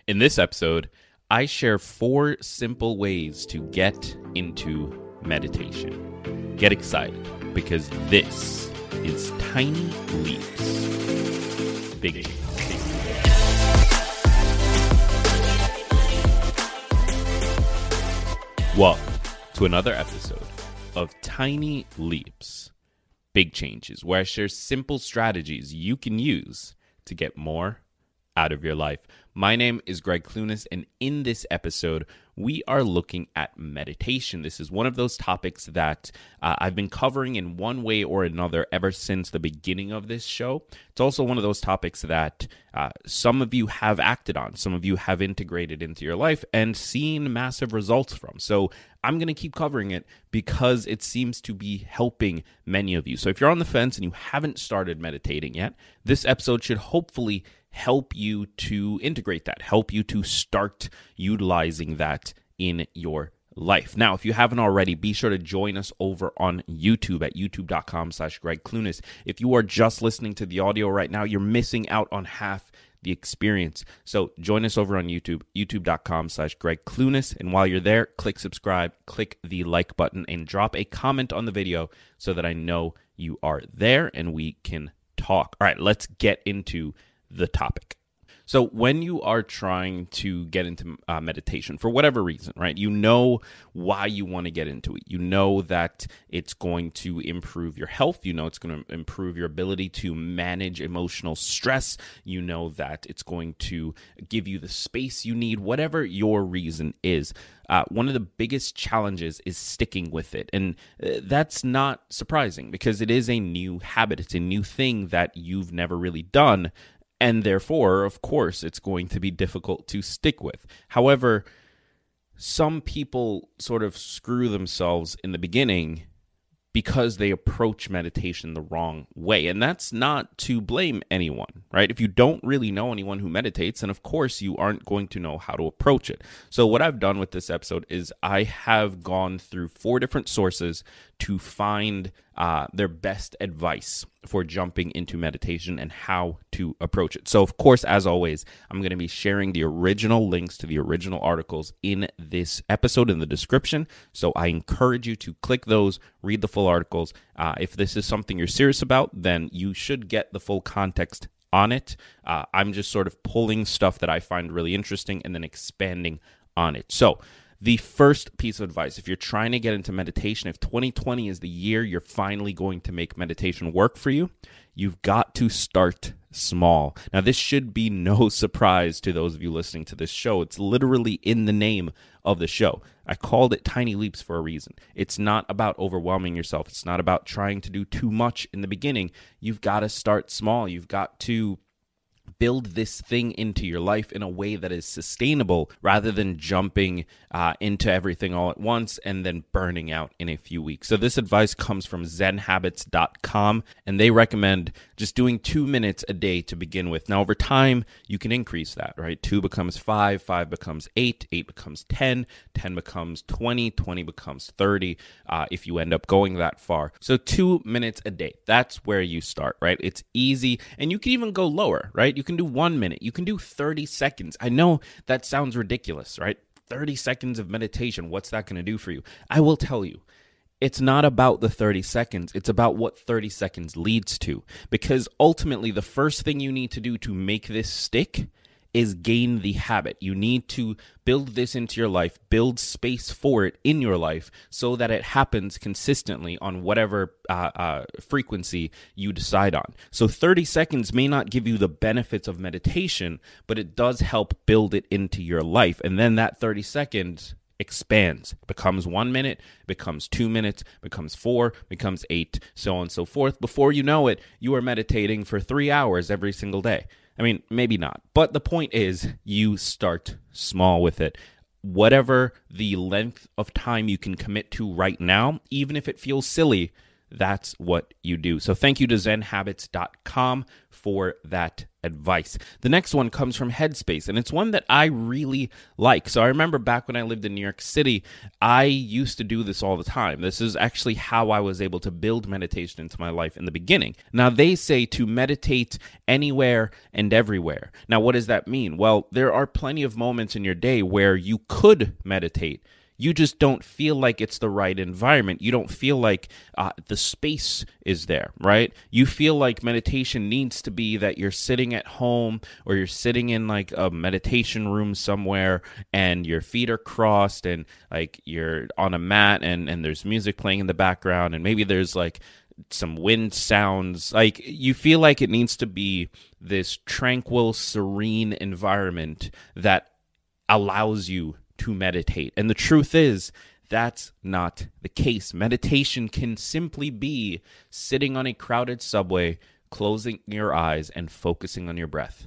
In this episode, I share 4 simple ways to get into meditation. Get excited because this is Tiny Leaps. Big change. Welcome to another episode of Tiny Leaps, Big Changes, where I share simple strategies you can use to get more out of your life. My name is Greg Clunis, and in this episode, we are looking at meditation. This is one of those topics that I've been covering in one way or another ever since the beginning of this show. It's also one of those topics that some of you have acted on, some of you have integrated into your life and seen massive results from. So I'm going to keep covering it because it seems to be helping many of you. So if you're on the fence and you haven't started meditating yet, this episode should hopefully help you to integrate that, help you to start utilizing that in your life. Now, if you haven't already, be sure to join us over on YouTube at youtube.com/Greg Clunis. If you are just listening to the audio right now, you're missing out on half the experience. So join us over on YouTube, youtube.com/Greg Clunis. And while you're there, click subscribe, click the like button, and drop a comment on the video so that I know you are there and we can talk. All right, let's get into the topic. So when you are trying to get into meditation for whatever reason, right? You know why you want to get into it. You know that it's going to improve your health. You know it's going to improve your ability to manage emotional stress. You know that it's going to give you the space you need, whatever your reason is. One of the biggest challenges is sticking with it. And that's not surprising because it is a new habit. It's a new thing that you've never really done. And therefore, of course, it's going to be difficult to stick with. However, some people sort of screw themselves in the beginning because they approach meditation the wrong way. And that's not to blame anyone, right? If you don't really know anyone who meditates, then of course you aren't going to know how to approach it. So what I've done with this episode is I have gone through 4 different sources to find their best advice for jumping into meditation and how to approach it. So, of course, as always, I'm going to be sharing the original links to the original articles in this episode in the description. So I encourage you to click those, read the full articles. If this is something you're serious about, then you should get the full context on it. I'm just sort of pulling stuff that I find really interesting and then expanding on it. So the first piece of advice, if you're trying to get into meditation, if 2020 is the year you're finally going to make meditation work for you, you've got to start small. Now, this should be no surprise to those of you listening to this show. It's literally in the name of the show. I called it Tiny Leaps for a reason. It's not about overwhelming yourself. It's not about trying to do too much in the beginning. You've got to start small. You've got to build this thing into your life in a way that is sustainable rather than jumping into everything all at once and then burning out in a few weeks. So this advice comes from zenhabits.com, and they recommend just doing 2 minutes a day to begin with. Now, over time, you can increase that, right? 2 becomes 5, 5 becomes 8, 8 becomes 10, 10 becomes 20, 20 becomes 30 if you end up going that far. So 2 minutes a day, that's where you start, right? It's easy, and you can even go lower, right? You can do 1 minute. You can do 30 seconds. I know that sounds ridiculous, right? 30 seconds of meditation. What's that going to do for you? I will tell you. It's not about the 30 seconds. It's about what 30 seconds leads to. Because ultimately, the first thing you need to do to make this stick is gain the habit. You need to build this into your life, build space for it in your life so that it happens consistently on whatever frequency you decide on. So 30 seconds may not give you the benefits of meditation, but it does help build it into your life. And then that 30 seconds expands, becomes 1 minute, becomes 2 minutes, becomes 4, becomes 8, so on and so forth. Before you know it, you are meditating for 3 hours every single day. I mean, maybe not. But the point is, you start small with it. Whatever the length of time you can commit to right now, even if it feels silly, that's what you do. So thank you to zenhabits.com for that advice. The next one comes from Headspace, and it's one that I really like. So I remember back when I lived in New York City, I used to do this all the time. This is actually how I was able to build meditation into my life in the beginning. Now, they say to meditate anywhere and everywhere. Now, what does that mean? Well, there are plenty of moments in your day where you could meditate. You just don't feel like it's the right environment. You don't feel like the space is there, right? You feel like meditation needs to be that you're sitting at home or you're sitting in like a meditation room somewhere and your feet are crossed and like you're on a mat and there's music playing in the background and maybe there's like some wind sounds. Like you feel like it needs to be this tranquil, serene environment that allows you to meditate. And the truth is, that's not the case. Meditation can simply be sitting on a crowded subway, closing your eyes and focusing on your breath.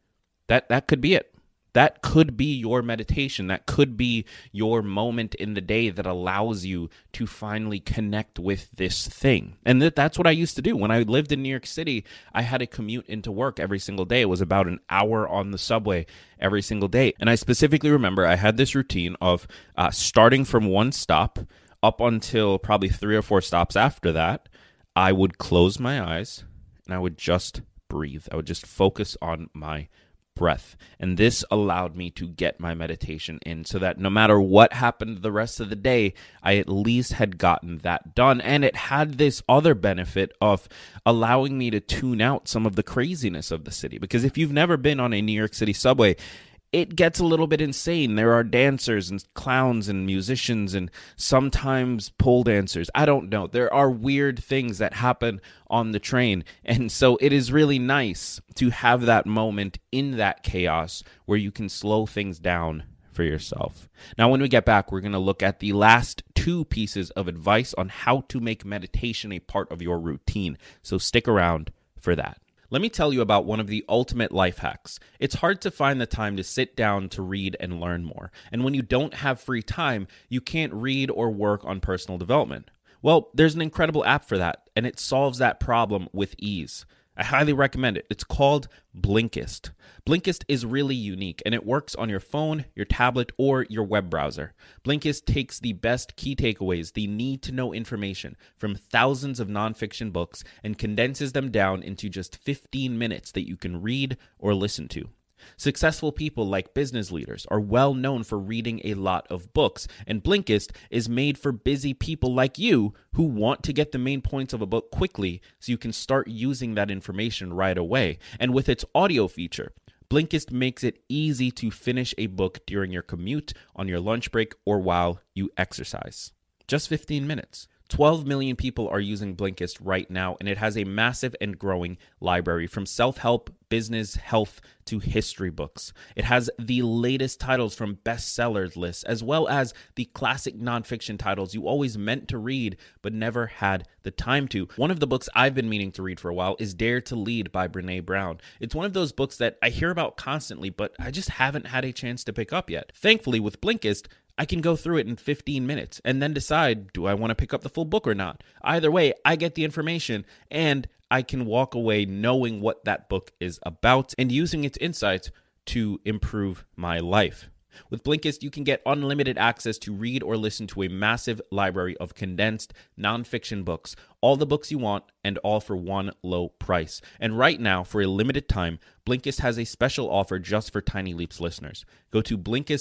That could be it. That could be your meditation. That could be your moment in the day that allows you to finally connect with this thing. And that's what I used to do. When I lived in New York City, I had to commute into work every single day. It was about an hour on the subway every single day. And I specifically remember I had this routine of starting from one stop up until probably 3 or 4 stops after that. I would close my eyes and I would just breathe. I would just focus on my breath. And this allowed me to get my meditation in so that no matter what happened the rest of the day, I at least had gotten that done. And it had this other benefit of allowing me to tune out some of the craziness of the city. Because if you've never been on a New York City subway, it gets a little bit insane. There are dancers and clowns and musicians and sometimes pole dancers. I don't know. There are weird things that happen on the train. And so it is really nice to have that moment in that chaos where you can slow things down for yourself. Now, when we get back, we're going to look at the last 2 pieces of advice on how to make meditation a part of your routine. So stick around for that. Let me tell you about one of the ultimate life hacks. It's hard to find the time to sit down to read and learn more. And when you don't have free time, you can't read or work on personal development. Well, there's an incredible app for that, and it solves that problem with ease. I highly recommend it. It's called Blinkist. Blinkist is really unique, and it works on your phone, your tablet, or your web browser. Blinkist takes the best key takeaways, the need-to-know information from thousands of nonfiction books, and condenses them down into just 15 minutes that you can read or listen to. Successful people like business leaders are well known for reading a lot of books, and Blinkist is made for busy people like you who want to get the main points of a book quickly so you can start using that information right away. And with its audio feature, Blinkist makes it easy to finish a book during your commute, on your lunch break, or while you exercise. Just 15 minutes. 12 million people are using Blinkist right now, and it has a massive and growing library from self-help, business, health, to history books. It has the latest titles from bestsellers lists, as well as the classic nonfiction titles you always meant to read but never had the time to. One of the books I've been meaning to read for a while is Dare to Lead by Brené Brown. It's one of those books that I hear about constantly, but I just haven't had a chance to pick up yet. Thankfully, with Blinkist, I can go through it in 15 minutes and then decide, do I want to pick up the full book or not? Either way, I get the information and I can walk away knowing what that book is about and using its insights to improve my life. With Blinkist, you can get unlimited access to read or listen to a massive library of condensed nonfiction books, all the books you want, and all for one low price. And right now, for a limited time, Blinkist has a special offer just for Tiny Leaps listeners. Go to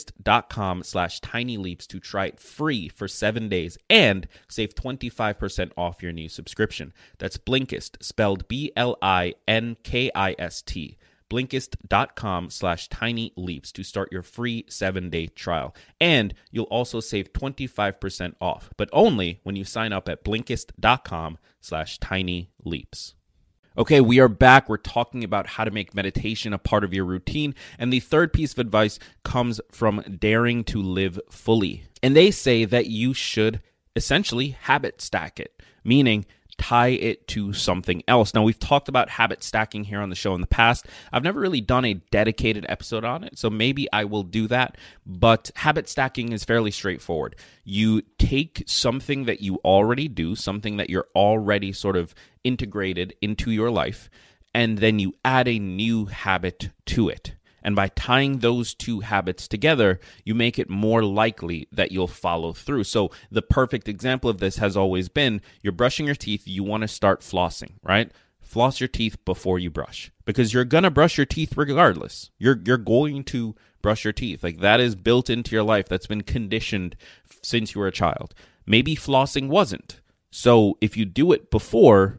Blinkist.com/tinyleaps to try it free for 7 days and save 25% off your new subscription. That's Blinkist, spelled Blinkist. Blinkist.com/tinyleaps to start your free 7-day trial. And you'll also save 25% off, but only when you sign up at Blinkist.com/tinyleaps. Okay, we are back. We're talking about how to make meditation a part of your routine. And the third piece of advice comes from Daring to Live Fully. And they say that you should essentially habit stack it, meaning tie it to something else. Now, we've talked about habit stacking here on the show in the past. I've never really done a dedicated episode on it, so maybe I will do that. But habit stacking is fairly straightforward. You take something that you already do, something that you're already sort of integrated into your life, and then you add a new habit to it. And by tying those two habits together, you make it more likely that you'll follow through. So the perfect example of this has always been, you're brushing your teeth, you want to start flossing, right? Floss your teeth before you brush, because you're going to brush your teeth regardless. You're going to brush your teeth. Like, that is built into your life. That's been conditioned since you were a child. Maybe flossing wasn't. So if you do it before,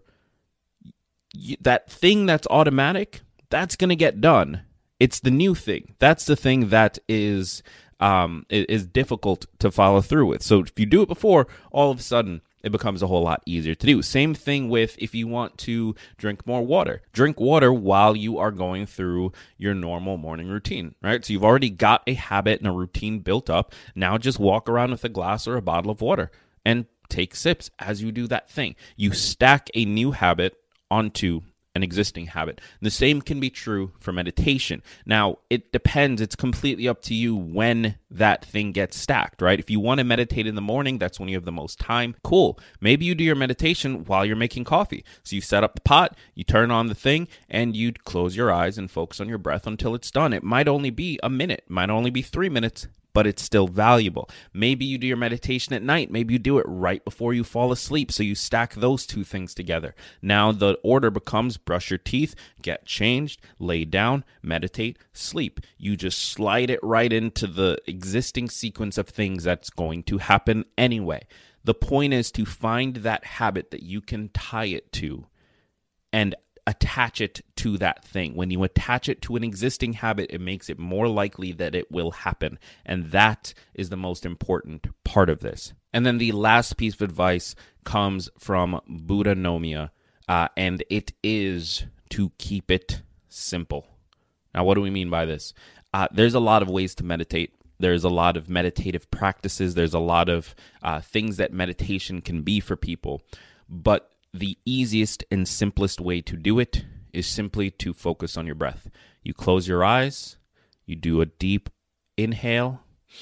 that thing that's automatic, that's going to get done. It's the new thing. That's the thing that is difficult to follow through with. So if you do it before, all of a sudden, it becomes a whole lot easier to do. Same thing with if you want to drink more water. Drink water while you are going through your normal morning routine, right? So you've already got a habit and a routine built up. Now just walk around with a glass or a bottle of water and take sips as you do that thing. You stack a new habit onto an existing habit. The same can be true for meditation. Now, it depends. It's completely up to you when that thing gets stacked, right? If you want to meditate in the morning, that's when you have the most time. Cool. Maybe you do your meditation while you're making coffee. So you set up the pot, you turn on the thing, and you close your eyes and focus on your breath until it's done. It might only be a minute, might only be 3 minutes, but it's still valuable. Maybe you do your meditation at night. Maybe you do it right before you fall asleep. So you stack those two things together. Now the order becomes brush your teeth, get changed, lay down, meditate, sleep. You just slide it right into the existing sequence of things that's going to happen anyway. The point is to find that habit that you can tie it to and attach it to that thing. When you attach it to an existing habit, it makes it more likely that it will happen. And that is the most important part of this. And then the last piece of advice comes from Buddha Nomiya, and it is to keep it simple. Now, what do we mean by this? There's a lot of ways to meditate. There's a lot of meditative practices. There's a lot of things that meditation can be for people. But the easiest and simplest way to do it is simply to focus on your breath. You close your eyes, you do a deep inhale,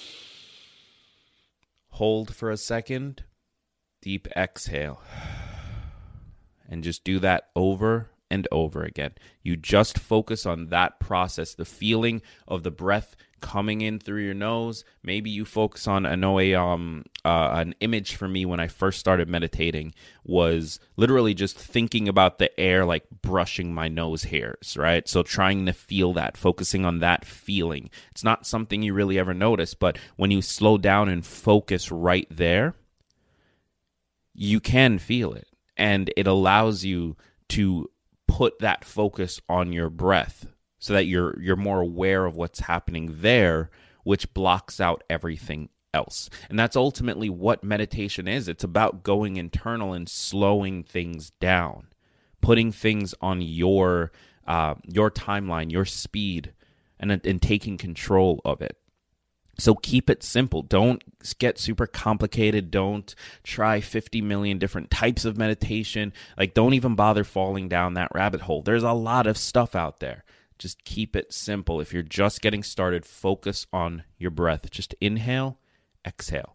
hold for a second, deep exhale, and just do that over and over again. You just focus on that process, the feeling of the breath coming in through your nose. Maybe you focus on, I know an image for me when I first started meditating was literally just thinking about the air like brushing my nose hairs, right? So trying to feel that, focusing on that feeling. It's not something you really ever notice, but when you slow down and focus right there, you can feel it. And it allows you to put that focus on your breath so that you're more aware of what's happening there, which blocks out everything else. And that's ultimately what meditation is. It's about going internal and slowing things down, putting things on your timeline, your speed, and taking control of it. So keep it simple. Don't get super complicated. Don't try 50 million different types of meditation. Like, don't even bother falling down that rabbit hole. There's a lot of stuff out there. Just keep it simple. If you're just getting started, focus on your breath. Just inhale, exhale,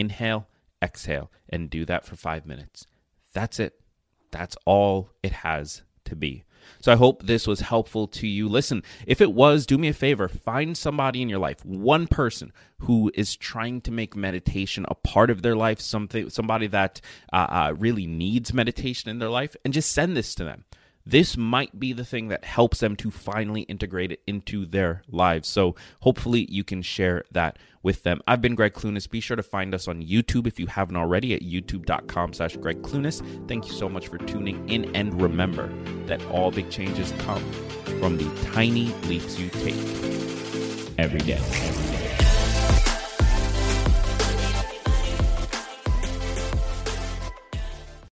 and do that for 5 minutes. That's it. That's all it has to be. So I hope this was helpful to you. Listen, if it was, do me a favor. Find somebody in your life, one person who is trying to make meditation a part of their life, somebody that really needs meditation in their life, and just send this to them. This might be the thing that helps them to finally integrate it into their lives. So hopefully you can share that with them. I've been Greg Clunis. Be sure to find us on YouTube if you haven't already at youtube.com/Greg Clunis. Thank you so much for tuning in. And remember that all big changes come from the tiny leaps you take every day.